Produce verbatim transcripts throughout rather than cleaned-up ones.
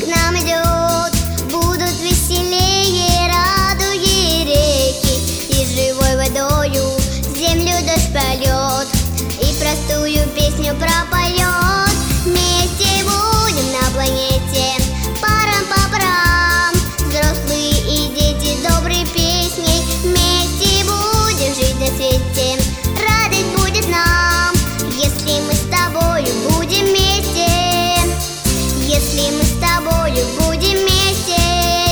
к нам идет, будут веселее радуги реки, и живой водою землю дождь прольет, и простую песню пропоет. Вместе будем на планете, парам-папарам, взрослые и дети доброй песней. Вместе будем жить на свете, радость будет нам, если мы с тобою будем вместе. Если мы с тобою будем вместе.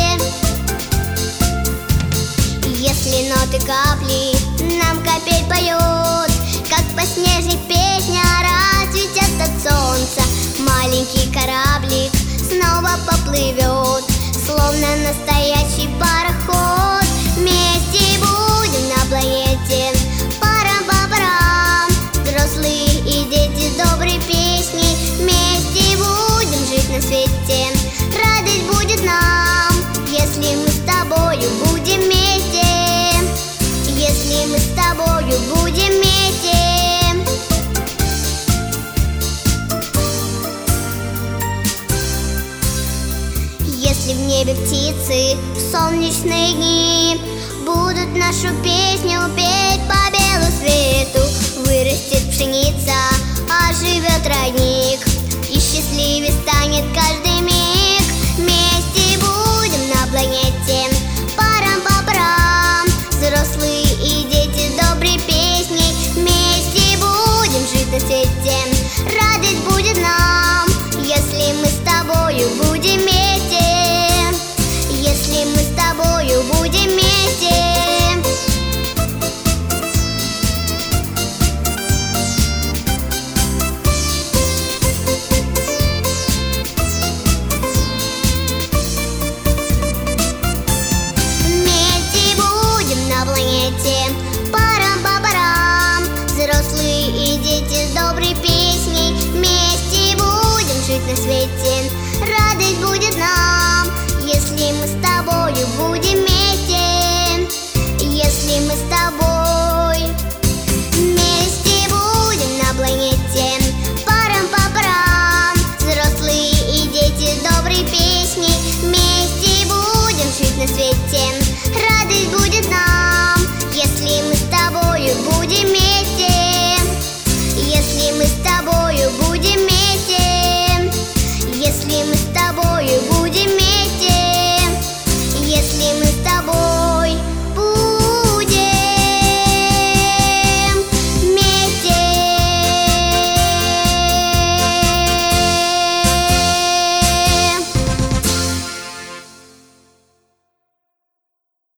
Если ноты капли нам капель поет, как по снежной песня расцветет от солнца, маленький кораблик снова поплывет, словно настоящий пароход. Вместе будем на планете, парам-папарам, взрослые и дети доброй песней. Вместе будем жить на свете, радость будет нам, если мы с тобою будем вместе. Если мы с тобою будем вместе. Если в небе птицы в солнечные дни будут нашу песню петь по белу свету, вырастет пшеница, оживет родник, и счастливее станет каждый миг. Вместе будем на планете, парам-папарам, взрослые и дети доброй песней. Вместе будем жить на свете, радость будет нам, если мы с тобою будем вместе. Если мы с тобою будем вместе. Вместе будем на планете, парам-папарам, взрослые и дети с доброй песней. Вместе будем жить на свете, радость будет нам, если мы с тобою будем вместе. Если мы с тобой вместе будем на планете, парам-папарам, взрослые и дети с доброй песней. Вместе будем жить на свете, радость будет нам, если мы с тобою будем вместе. Если мы с тобою будем вместе. Если мы с тобою будем вместе. Если мы